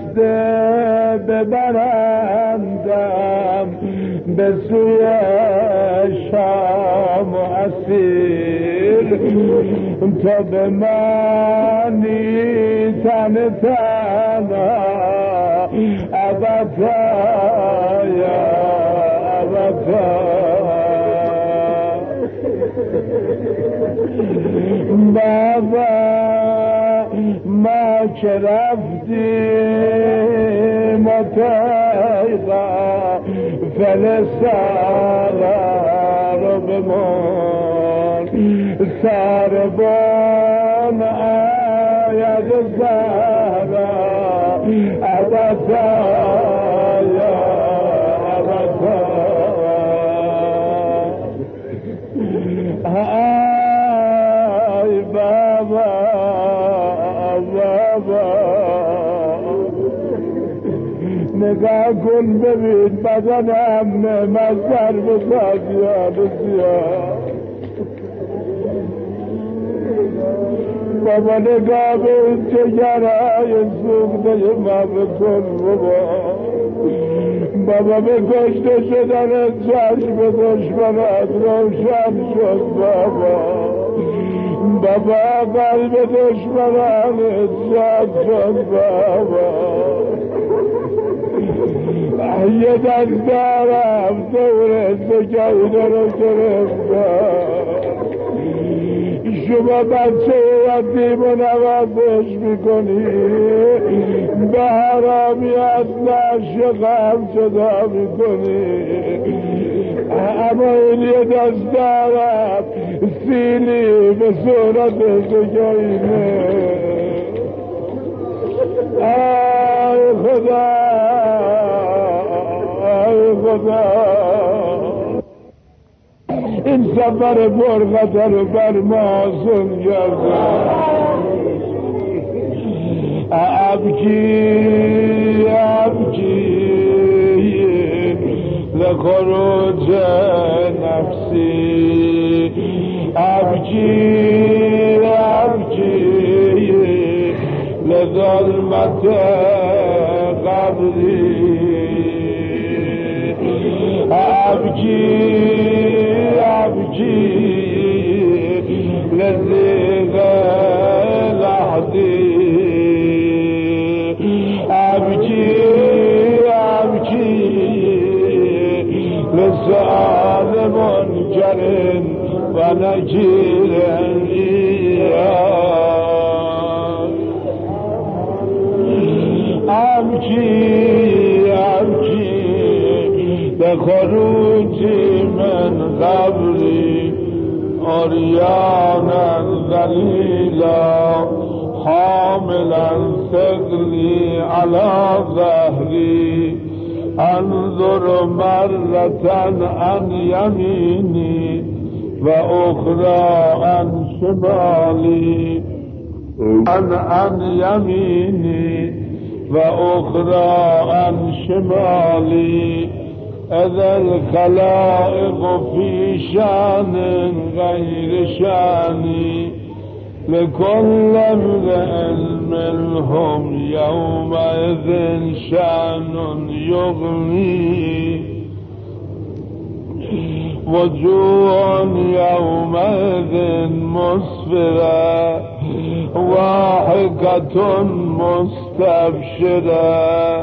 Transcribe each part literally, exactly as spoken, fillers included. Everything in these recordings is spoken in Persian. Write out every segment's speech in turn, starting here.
رفته ببرندم به سوی شام و اسیر، تا به منی تن تنها ابدا یا ابدا. بابا ما که رفتیم و پیغا فلسطا رو بمون سربان آید زهرا ابدا یا ابدا. ای بابا بابا نگاه کن ببین بدنم مزر بساز یا بسیار. بابا نگاه به این جگرهای سوخته ما بکن بابا. بابا به کشته شدن چشم دشمنت روشن شد بابا. بابا قلب دشمنان شاد شد بابا. یه دست دارم دور سکینه رو گرفتم. شما بچه یتیم و نوازش میکنی، به حرامیت ناشقم جدا میکنی. اما این یه دست دارم سیلی به صورت سکینه. ای خدا ای خدا این سفر پرخطر بر ما آسان کرده. ابکی ابکی لخروج نفسی، ابکی ابکی لظلمت قبری، ابکی ابکی لذیغ لحظی، ابکی ابکی لسؤال منکر و نکیر ابکی ابکی بخروج من قبری عریانا ذلیلا حاملا ثقلی علی ظهری، انظر مرة عن یمینی و اخرى عن شمالی، عن عن یمینی و اخرى عن شمالی، اذا الخلائق في شان غير شاني، لكل امرئ منهم يومئذ شان يغني، وجوه يومئذ مسفرة ضاحكة مستبشرة،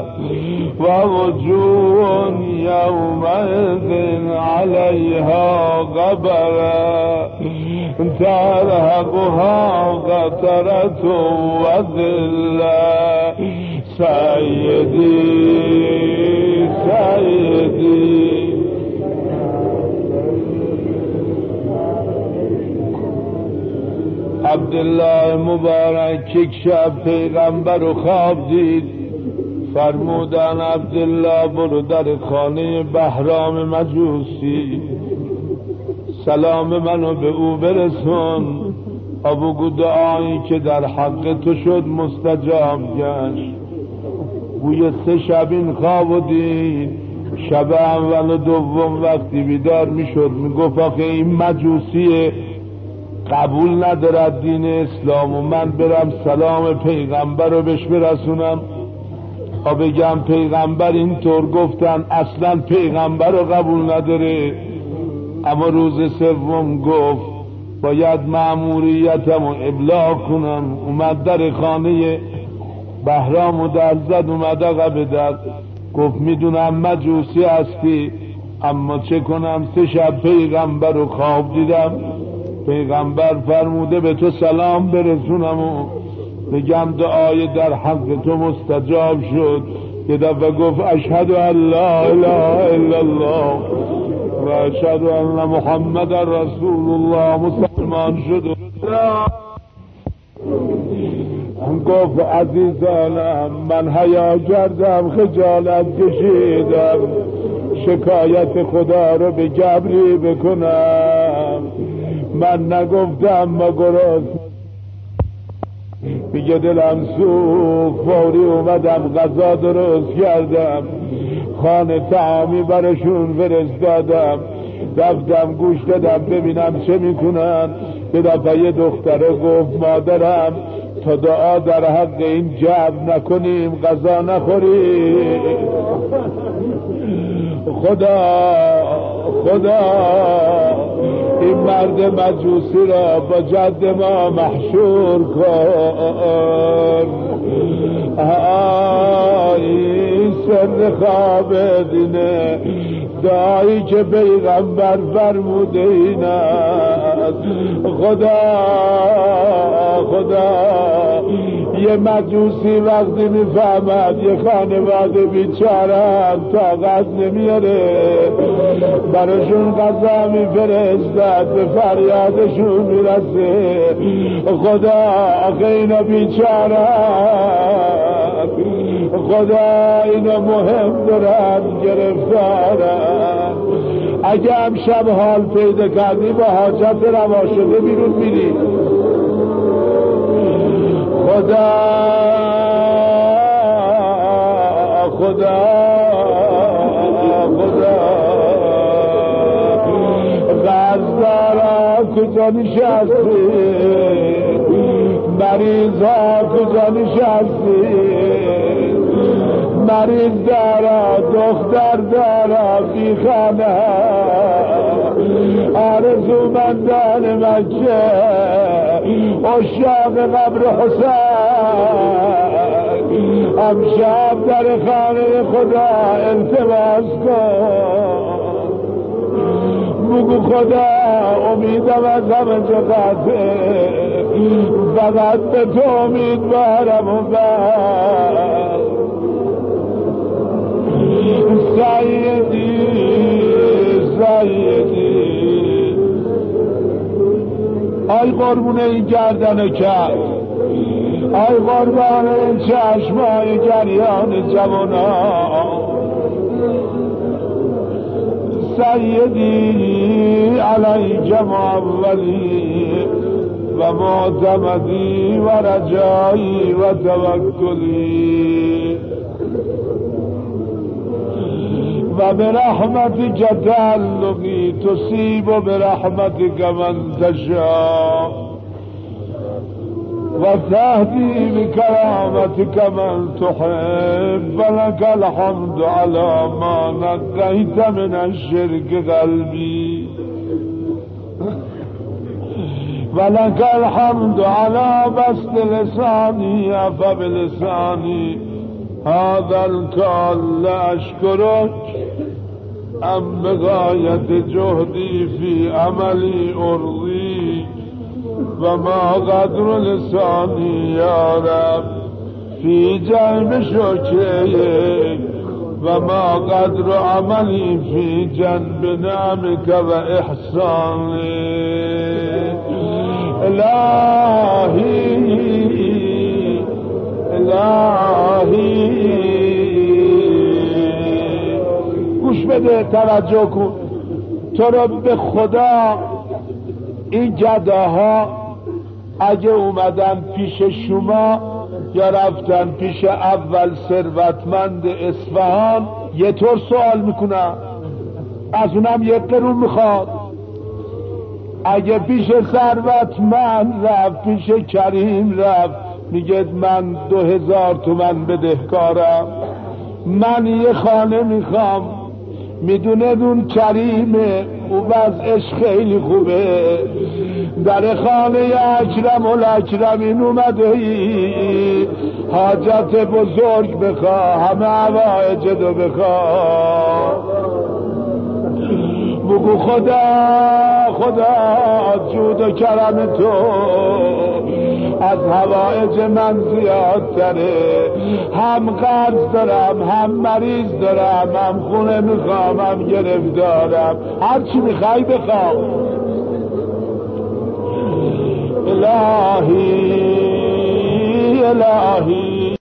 ووجوه يومئذ عليها غبرة ترهقها قترة وذلة. سيدي سيدي عبدالله مبارک یک شب پیغمبر رو خواب دید، فرمودن عبدالله برو در خانه بهرام مجوسی سلام منو به او برسون، بگو دعایی که در حق تو شد مستجاب گشت. بوی سه شب این خواب دید. شب اول و دوم وقتی بیدار میشد میگفت آخه این مجوسیه قبول ندارد دین اسلام و من برم سلام پیغمبر رو بهش برسونم. تا بگم پیغمبر اینطور گفتن، اصلا پیغمبر رو قبول نداره. اما روز سوم گفت باید مأموریتم رو ابلاغ کنم. اومد در خانه بهرام و در زد، اومد عقب در، گفت میدونم مجوسی هستی، اما چه کنم سه شب پیغمبر رو خواب دیدم. پیغمبر فرموده به تو سلام برسونم و بگم دعای در حق تو مستجاب شد. یه دفعه گفت اشهد ان لا اله الا الله و اشهد ان محمد رسول الله. مسلمان شد. گفت عزیزانم من حیا کردم، خجالت کشیدم، شکایت خدا رو به جبری بکنم. من نگفتم ما گراز میگه دلم سوخت، فوری اومدم غذا درست کردم، خانه طعامی برشون فرستادم، رفتم گوش دادم ببینم چه میکنن. یه دفعه یه دختره گفت مادرم تا دعا در حق این جبر نکنیم غذا نخوریم. خدا خدا این مرد مجوسی را با جد ما محشور کن. این سر خواب دینه، دعایی که پیغمبر فرموده این است. خدا خدا یه مجوسی وقتی میفهمد یه خانواده بیچاره طاقت نمیاره، براشون غذا میفرستد، به فریادشون میرسه. خدا آخه اینا بیچاره، خدا اینا مهم دارن، گرفتارن. اگه هم شب حال پیدا کردی با حاجت روا شده بیرون میری. خدا خدا خدا غزدارا کجا نشستی، مریضا کجا نشستی، مریض دارا دختر دارا بیخانه، آرزومندان مکه، عشاق قبر حسین، امشب در خانه خدا التماس کن. بگو خدا امیدم از همه جقته، فقط به تو امیدوارم و بر سیدی سیدی. آی قربون این گردن کرد، آی قربان این چشمای گریان جوانا، سیدی علیک معولی و معتمدی و رجایی و توکلی و برحمتک تعلقی تصیب برحمتک من تشاء و تهدی بکرامتک من تحب ولک الحمد علی ما نقیت من الشرک قلبی ولک الحمد علی بسط لسانی فبلسانی هذا الکال اشکرک ام بغایت جهدی فی عملی ارضی و ما قدر لسانی یا رب فی جلب شکریک و ما قدر عملی فی جنب نعمک و احسانک. الهی الهی گوش بده، توجه کن. تو رو به خدا این گداها اگه اومدن پیش شما یا رفتن پیش اول ثروتمند اصفهان یه طور سوال میکنن، از اونم یک قرون میخواد. اگه پیش ثروتمند رفت، پیش کریم رفت، میگه من دو هزار تومن بدهکارم، من یه خانه میخوام. میدونه دون کریمه و وضعش خیلی خوبه، در خانه اکرم الاکرمین اومده ای، حاجت بزرگ بخوا، همه حوائج دو بخوا. بگو خدا خدا جود و کرم تو از حوائج من زیادتره، هم قرض دارم، هم مریض دارم، هم خونه میخوام، هم گرفتارم، هر چی میخوای بخوام. الهی الهی